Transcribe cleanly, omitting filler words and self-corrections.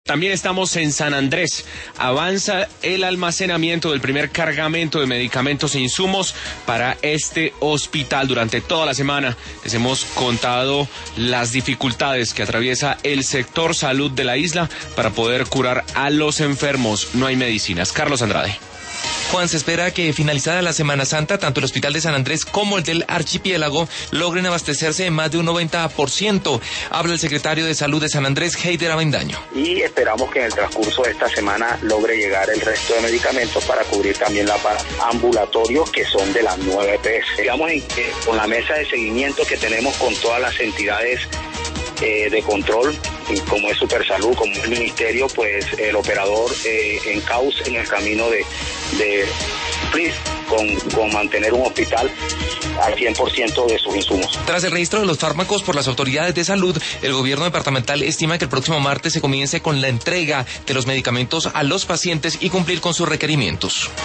También estamos en San Andrés. Avanza el almacenamiento del primer cargamento de medicamentos e insumos para este hospital. Durante toda la semana les hemos contado las dificultades que atraviesa el sector salud de la isla para poder curar a los enfermos. No hay medicinas. Carlos Andrade. Juan, se espera que finalizada la Semana Santa, tanto el Hospital de San Andrés como el del Archipiélago logren abastecerse en más de un 90%. Habla el secretario de Salud de San Andrés, Heider Avendaño. Y esperamos que en el transcurso de esta semana logre llegar el resto de medicamentos para cubrir también la parte ambulatorio, que son de las 9 EPS. Digamos que con la mesa de seguimiento que tenemos con todas las entidades de control, como es Supersalud, como es el Ministerio, pues el operador encauce en el camino de con mantener un hospital al 100% de sus insumos. Tras el registro de los fármacos por las autoridades de salud, el gobierno departamental estima que el próximo martes se comience con la entrega de los medicamentos a los pacientes y cumplir con sus requerimientos.